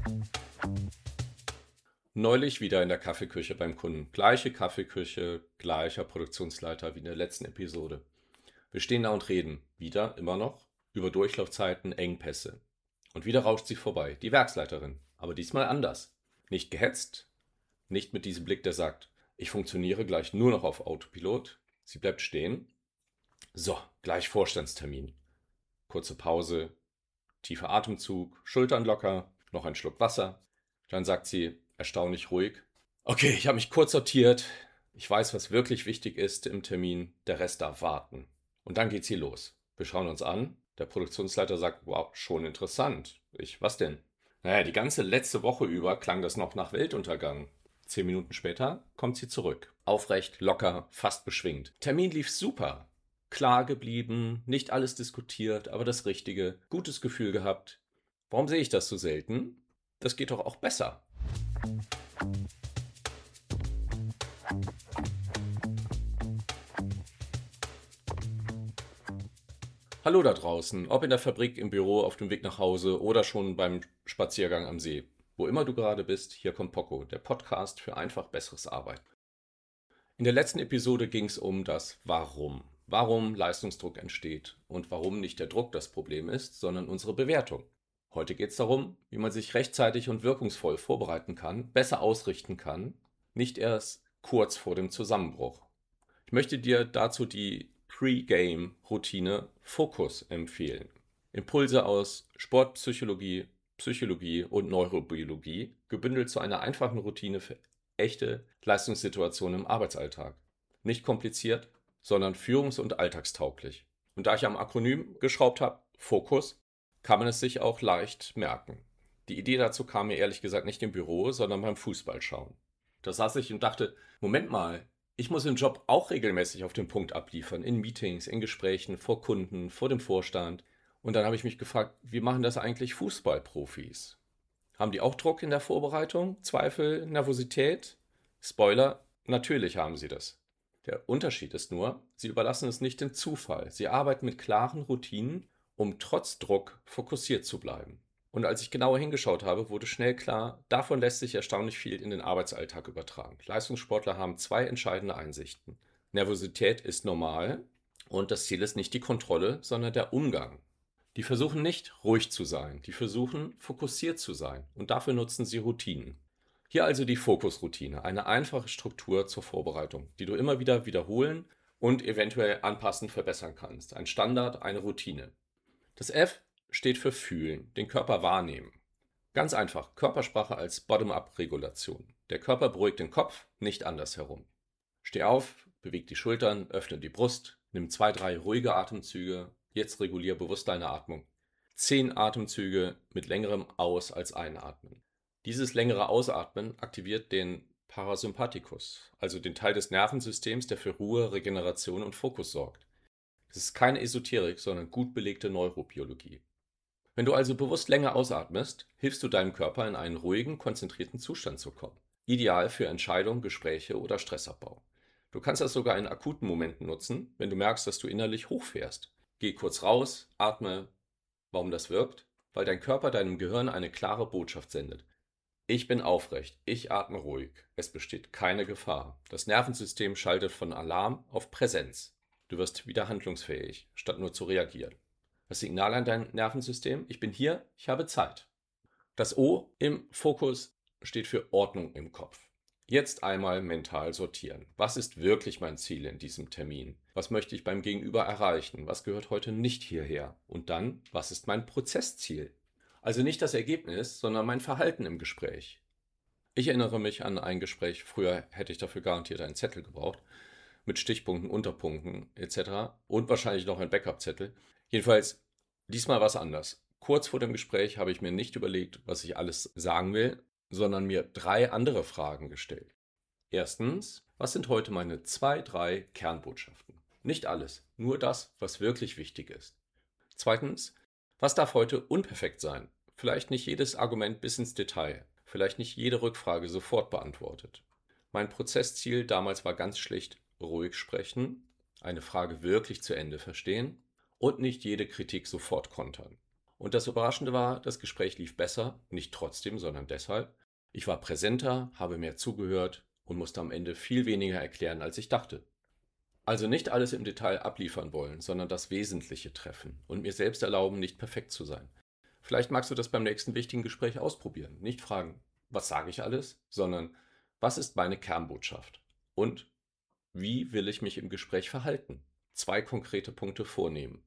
Neulich wieder in der Kaffeeküche beim Kunden. Gleiche Kaffeeküche, gleicher Produktionsleiter wie in der letzten Episode. Wir stehen da und reden, wieder, immer noch, über Durchlaufzeiten, Engpässe. Und wieder rauscht sie vorbei, die Werksleiterin. Aber diesmal anders. Nicht gehetzt, nicht mit diesem Blick, der sagt, ich funktioniere gleich nur noch auf Autopilot. Sie bleibt stehen. So, gleich Vorstandstermin. Kurze Pause, tiefer Atemzug, Schultern locker, noch ein Schluck Wasser. Dann sagt sie, erstaunlich ruhig, okay, ich habe mich kurz sortiert. Ich weiß, was wirklich wichtig ist im Termin. Der Rest darf warten. Und dann geht sie los. Wir schauen uns an. Der Produktionsleiter sagt, wow, schon interessant. Was denn? Naja, die ganze letzte Woche über klang das noch nach Weltuntergang. 10 Minuten später kommt sie zurück. Aufrecht, locker, fast beschwingt. Termin lief super. Klar geblieben, nicht alles diskutiert, aber das Richtige. Gutes Gefühl gehabt. Warum sehe ich das so selten? Das geht doch auch besser. Hallo da draußen, ob in der Fabrik, im Büro, auf dem Weg nach Hause oder schon beim Spaziergang am See. Wo immer du gerade bist, hier kommt Poco, der Podcast für einfach besseres Arbeiten. In der letzten Episode ging es um das Warum. Warum Leistungsdruck entsteht und warum nicht der Druck das Problem ist, sondern unsere Bewertung. Heute geht es darum, wie man sich rechtzeitig und wirkungsvoll vorbereiten kann, besser ausrichten kann, nicht erst kurz vor dem Zusammenbruch. Ich möchte dir dazu die Pre-Game-Routine Fokus empfehlen. Impulse aus Sportpsychologie, Psychologie und Neurobiologie, gebündelt zu einer einfachen Routine für echte Leistungssituationen im Arbeitsalltag. Nicht kompliziert, sondern führungs- und alltagstauglich. Und da ich am Akronym geschraubt habe, Fokus, kann man es sich auch leicht merken. Die Idee dazu kam mir ehrlich gesagt nicht im Büro, sondern beim Fußballschauen. Da saß ich und dachte, Moment mal, ich muss im Job auch regelmäßig auf den Punkt abliefern, in Meetings, in Gesprächen, vor Kunden, vor dem Vorstand. Und dann habe ich mich gefragt, wie machen das eigentlich Fußballprofis? Haben die auch Druck in der Vorbereitung, Zweifel, Nervosität? Spoiler, natürlich haben sie das. Der Unterschied ist nur, sie überlassen es nicht dem Zufall. Sie arbeiten mit klaren Routinen, um trotz Druck fokussiert zu bleiben. Und als ich genauer hingeschaut habe, wurde schnell klar, davon lässt sich erstaunlich viel in den Arbeitsalltag übertragen. Leistungssportler haben zwei entscheidende Einsichten. Nervosität ist normal und das Ziel ist nicht die Kontrolle, sondern der Umgang. Die versuchen nicht ruhig zu sein, die versuchen fokussiert zu sein und dafür nutzen sie Routinen. Hier also die Fokusroutine, eine einfache Struktur zur Vorbereitung, die du immer wieder wiederholen und eventuell anpassend verbessern kannst. Ein Standard, eine Routine. Das F steht für Fühlen, den Körper wahrnehmen. Ganz einfach, Körpersprache als Bottom-up-Regulation. Der Körper beruhigt den Kopf, nicht andersherum. Steh auf, beweg die Schultern, öffne die Brust, nimm 2, 3 ruhige Atemzüge. Jetzt regulier bewusst deine Atmung. 10 Atemzüge mit längerem Aus als Einatmen. Dieses längere Ausatmen aktiviert den Parasympathikus, also den Teil des Nervensystems, der für Ruhe, Regeneration und Fokus sorgt. Es ist keine Esoterik, sondern gut belegte Neurobiologie. Wenn du also bewusst länger ausatmest, hilfst du deinem Körper in einen ruhigen, konzentrierten Zustand zu kommen. Ideal für Entscheidungen, Gespräche oder Stressabbau. Du kannst das sogar in akuten Momenten nutzen, wenn du merkst, dass du innerlich hochfährst. Geh kurz raus, atme. Warum das wirkt? Weil dein Körper deinem Gehirn eine klare Botschaft sendet. Ich bin aufrecht, ich atme ruhig, es besteht keine Gefahr. Das Nervensystem schaltet von Alarm auf Präsenz. Du wirst wieder handlungsfähig, statt nur zu reagieren. Das Signal an dein Nervensystem, ich bin hier, ich habe Zeit. Das O im Fokus steht für Ordnung im Kopf. Jetzt einmal mental sortieren. Was ist wirklich mein Ziel in diesem Termin? Was möchte ich beim Gegenüber erreichen? Was gehört heute nicht hierher? Und dann, was ist mein Prozessziel? Also nicht das Ergebnis, sondern mein Verhalten im Gespräch. Ich erinnere mich an ein Gespräch, früher hätte ich dafür garantiert einen Zettel gebraucht, mit Stichpunkten, Unterpunkten etc. und wahrscheinlich noch ein Backup-Zettel. Jedenfalls, diesmal war es anders. Kurz vor dem Gespräch habe ich mir nicht überlegt, was ich alles sagen will, sondern mir 3 andere Fragen gestellt. Erstens, was sind heute meine 2, 3 Kernbotschaften? Nicht alles, nur das, was wirklich wichtig ist. Zweitens, was darf heute unperfekt sein? Vielleicht nicht jedes Argument bis ins Detail, vielleicht nicht jede Rückfrage sofort beantwortet. Mein Prozessziel damals war ganz schlicht: ruhig sprechen, eine Frage wirklich zu Ende verstehen und nicht jede Kritik sofort kontern. Und das Überraschende war, das Gespräch lief besser, nicht trotzdem, sondern deshalb. Ich war präsenter, habe mehr zugehört und musste am Ende viel weniger erklären, als ich dachte. Also nicht alles im Detail abliefern wollen, sondern das Wesentliche treffen und mir selbst erlauben, nicht perfekt zu sein. Vielleicht magst du das beim nächsten wichtigen Gespräch ausprobieren. Nicht fragen, was sage ich alles, sondern was ist meine Kernbotschaft und wie will ich mich im Gespräch verhalten? 2 konkrete Punkte vornehmen.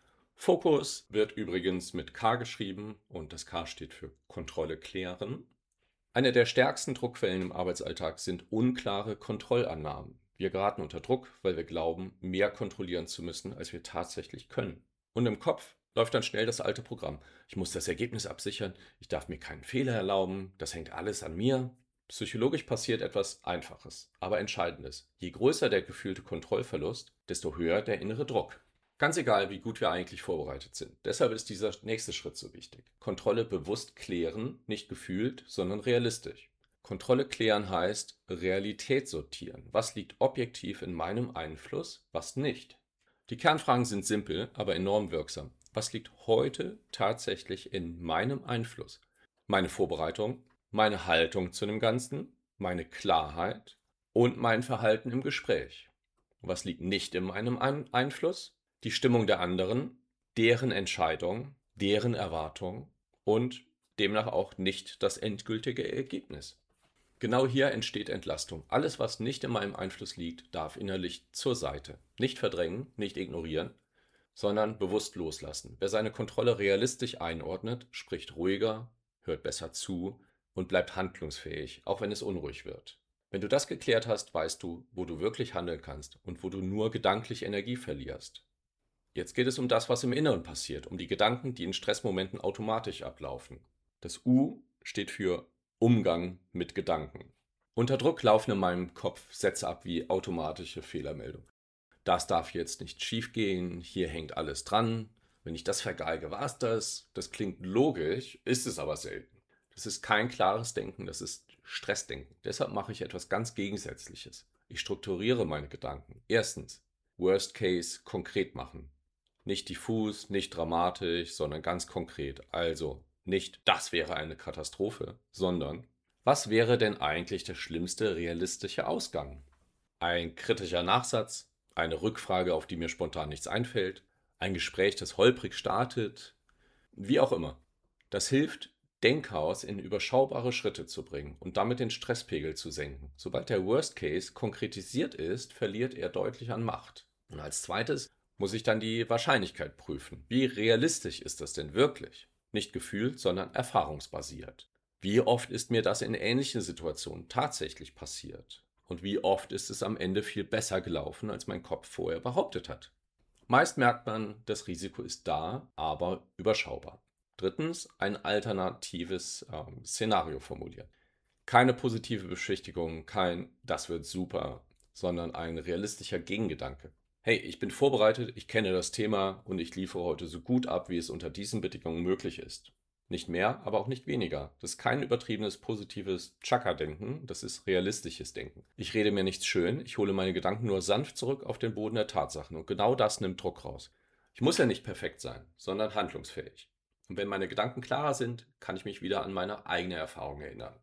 Fokus wird übrigens mit K geschrieben und das K steht für Kontrolle klären. Eine der stärksten Druckquellen im Arbeitsalltag sind unklare Kontrollannahmen. Wir geraten unter Druck, weil wir glauben, mehr kontrollieren zu müssen, als wir tatsächlich können. Und im Kopf läuft dann schnell das alte Programm. Ich muss das Ergebnis absichern, ich darf mir keinen Fehler erlauben, das hängt alles an mir. Psychologisch passiert etwas Einfaches, aber Entscheidendes. Je größer der gefühlte Kontrollverlust, desto höher der innere Druck. Ganz egal, wie gut wir eigentlich vorbereitet sind. Deshalb ist dieser nächste Schritt so wichtig. Kontrolle bewusst klären, nicht gefühlt, sondern realistisch. Kontrolle klären heißt Realität sortieren. Was liegt objektiv in meinem Einfluss, was nicht? Die Kernfragen sind simpel, aber enorm wirksam. Was liegt heute tatsächlich in meinem Einfluss? Meine Vorbereitung, meine Haltung zu dem Ganzen, meine Klarheit und mein Verhalten im Gespräch. Was liegt nicht in meinem Einfluss? Die Stimmung der anderen, deren Entscheidung, deren Erwartung und demnach auch nicht das endgültige Ergebnis. Genau hier entsteht Entlastung. Alles, was nicht in meinem Einfluss liegt, darf innerlich zur Seite. Nicht verdrängen, nicht ignorieren, sondern bewusst loslassen. Wer seine Kontrolle realistisch einordnet, spricht ruhiger, hört besser zu und bleibt handlungsfähig, auch wenn es unruhig wird. Wenn du das geklärt hast, weißt du, wo du wirklich handeln kannst und wo du nur gedanklich Energie verlierst. Jetzt geht es um das, was im Inneren passiert, um die Gedanken, die in Stressmomenten automatisch ablaufen. Das U steht für Umgang mit Gedanken. Unter Druck laufen in meinem Kopf Sätze ab wie automatische Fehlermeldung. Das darf jetzt nicht schiefgehen, hier hängt alles dran. Wenn ich das vergeige, war es das. Das klingt logisch, ist es aber selten. Das ist kein klares Denken, das ist Stressdenken. Deshalb mache ich etwas ganz Gegensätzliches. Ich strukturiere meine Gedanken. Erstens, Worst Case konkret machen. Nicht diffus, nicht dramatisch, sondern ganz konkret. Also nicht, das wäre eine Katastrophe, sondern was wäre denn eigentlich der schlimmste realistische Ausgang? Ein kritischer Nachsatz, eine Rückfrage, auf die mir spontan nichts einfällt, ein Gespräch, das holprig startet, wie auch immer. Das hilft, Denkchaos in überschaubare Schritte zu bringen und damit den Stresspegel zu senken. Sobald der Worst Case konkretisiert ist, verliert er deutlich an Macht. Und als zweites muss ich dann die Wahrscheinlichkeit prüfen. Wie realistisch ist das denn wirklich? Nicht gefühlt, sondern erfahrungsbasiert. Wie oft ist mir das in ähnlichen Situationen tatsächlich passiert? Und wie oft ist es am Ende viel besser gelaufen, als mein Kopf vorher behauptet hat? Meist merkt man, das Risiko ist da, aber überschaubar. Drittens, ein alternatives Szenario formulieren. Keine positive Beschwichtigung, kein das wird super, sondern ein realistischer Gegengedanke. Hey, ich bin vorbereitet, ich kenne das Thema und ich liefere heute so gut ab, wie es unter diesen Bedingungen möglich ist. Nicht mehr, aber auch nicht weniger. Das ist kein übertriebenes positives Chaka-Denken, das ist realistisches Denken. Ich rede mir nichts schön, ich hole meine Gedanken nur sanft zurück auf den Boden der Tatsachen und genau das nimmt Druck raus. Ich muss ja nicht perfekt sein, sondern handlungsfähig. Und wenn meine Gedanken klarer sind, kann ich mich wieder an meine eigene Erfahrung erinnern.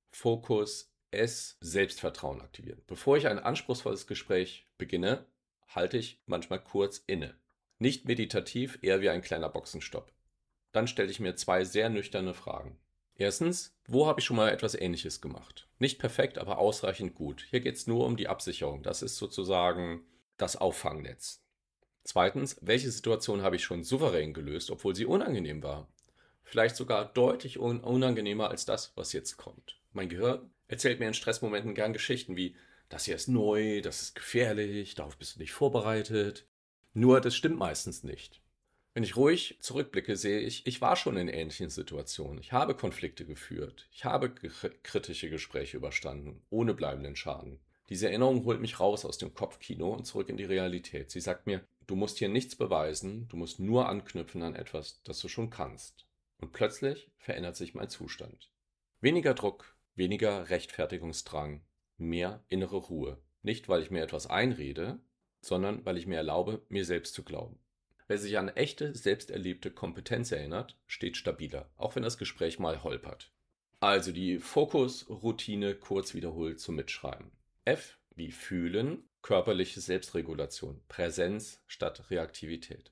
Fokus S, Selbstvertrauen aktivieren. Bevor ich ein anspruchsvolles Gespräch beginne, halte ich manchmal kurz inne. Nicht meditativ, eher wie ein kleiner Boxenstopp. Dann stelle ich mir 2 sehr nüchterne Fragen. Erstens, wo habe ich schon mal etwas Ähnliches gemacht? Nicht perfekt, aber ausreichend gut. Hier geht es nur um die Absicherung. Das ist sozusagen das Auffangnetz. Zweitens, welche Situation habe ich schon souverän gelöst, obwohl sie unangenehm war? Vielleicht sogar deutlich unangenehmer als das, was jetzt kommt. Mein Gehirn erzählt mir in Stressmomenten gern Geschichten wie, das hier ist neu, das ist gefährlich, darauf bist du nicht vorbereitet. Nur das stimmt meistens nicht. Wenn ich ruhig zurückblicke, sehe ich, ich war schon in ähnlichen Situationen. Ich habe Konflikte geführt. Ich habe kritische Gespräche überstanden, ohne bleibenden Schaden. Diese Erinnerung holt mich raus aus dem Kopfkino und zurück in die Realität. Sie sagt mir, du musst hier nichts beweisen, du musst nur anknüpfen an etwas, das du schon kannst. Und plötzlich verändert sich mein Zustand. Weniger Druck, weniger Rechtfertigungsdrang, mehr innere Ruhe. Nicht, weil ich mir etwas einrede, sondern weil ich mir erlaube, mir selbst zu glauben. Wer sich an echte, selbst erlebte Kompetenz erinnert, steht stabiler, auch wenn das Gespräch mal holpert. Also die Fokusroutine kurz wiederholt zum Mitschreiben. F wie fühlen, körperliche Selbstregulation, Präsenz statt Reaktivität.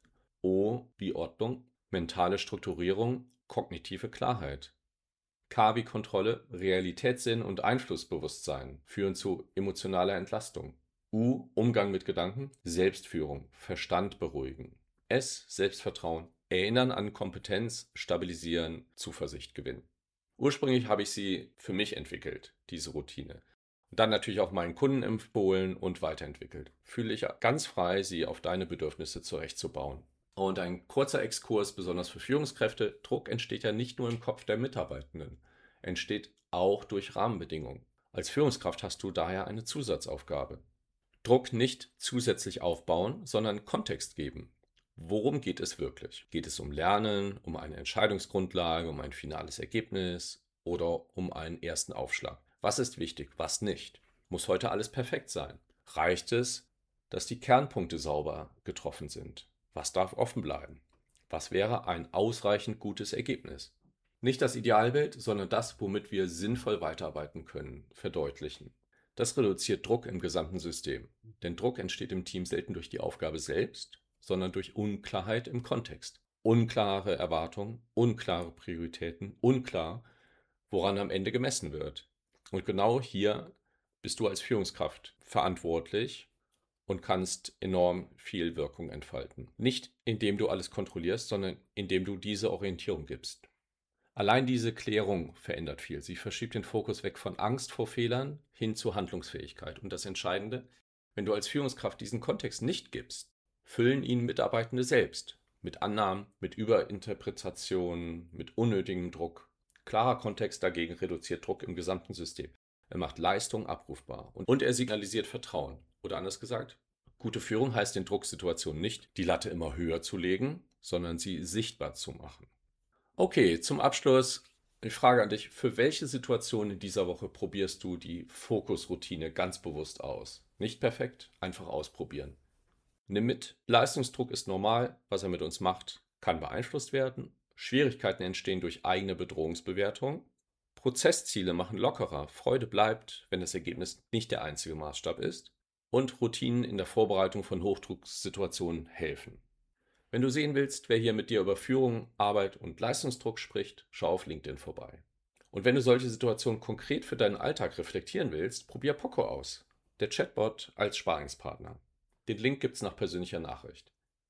O wie Ordnung, mentale Strukturierung, kognitive Klarheit. K wie Kontrolle, Realitätssinn und Einflussbewusstsein führen zu emotionaler Entlastung. U Umgang mit Gedanken, Selbstführung, Verstand beruhigen. S Selbstvertrauen, Erinnern an Kompetenz, stabilisieren, Zuversicht gewinnen. Ursprünglich habe ich sie für mich entwickelt, diese Routine. Und dann natürlich auch meinen Kunden empfohlen und weiterentwickelt. Fühle ich ganz frei, sie auf deine Bedürfnisse zurechtzubauen. Und ein kurzer Exkurs, besonders für Führungskräfte: Druck entsteht ja nicht nur im Kopf der Mitarbeitenden, entsteht auch durch Rahmenbedingungen. Als Führungskraft hast du daher eine Zusatzaufgabe. Druck nicht zusätzlich aufbauen, sondern Kontext geben. Worum geht es wirklich? Geht es um Lernen, um eine Entscheidungsgrundlage, um ein finales Ergebnis oder um einen ersten Aufschlag? Was ist wichtig, was nicht? Muss heute alles perfekt sein? Reicht es, dass die Kernpunkte sauber getroffen sind? Was darf offen bleiben? Was wäre ein ausreichend gutes Ergebnis? Nicht das Idealbild, sondern das, womit wir sinnvoll weiterarbeiten können, verdeutlichen. Das reduziert Druck im gesamten System. Denn Druck entsteht im Team selten durch die Aufgabe selbst, sondern durch Unklarheit im Kontext. Unklare Erwartungen, unklare Prioritäten, unklar, woran am Ende gemessen wird. Und genau hier bist du als Führungskraft verantwortlich und kannst enorm viel Wirkung entfalten. Nicht indem du alles kontrollierst, sondern indem du diese Orientierung gibst. Allein diese Klärung verändert viel. Sie verschiebt den Fokus weg von Angst vor Fehlern hin zu Handlungsfähigkeit. Und das Entscheidende: Wenn du als Führungskraft diesen Kontext nicht gibst, füllen ihn Mitarbeitende selbst mit Annahmen, mit Überinterpretationen, mit unnötigem Druck. Klarer Kontext dagegen reduziert Druck im gesamten System. Er macht Leistung abrufbar und er signalisiert Vertrauen. Oder anders gesagt: Gute Führung heißt in Drucksituationen nicht, die Latte immer höher zu legen, sondern sie sichtbar zu machen. Okay, zum Abschluss die Frage an dich: Für welche Situation in dieser Woche probierst du die Fokusroutine ganz bewusst aus? Nicht perfekt, einfach ausprobieren. Nimm mit: Leistungsdruck ist normal, was er mit uns macht, kann beeinflusst werden. Schwierigkeiten entstehen durch eigene Bedrohungsbewertung. Prozessziele machen lockerer, Freude bleibt, wenn das Ergebnis nicht der einzige Maßstab ist. Und Routinen in der Vorbereitung von Hochdrucksituationen helfen. Wenn du sehen willst, wer hier mit dir über Führung, Arbeit und Leistungsdruck spricht, schau auf LinkedIn vorbei. Und wenn du solche Situationen konkret für deinen Alltag reflektieren willst, probier Poco aus, der Chatbot als Sparingspartner. Den Link gibt's nach persönlicher Nachricht.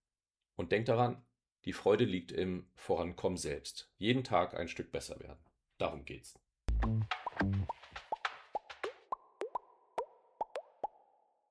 Und denk daran, die Freude liegt im Vorankommen selbst. Jeden Tag ein Stück besser werden. Darum geht's.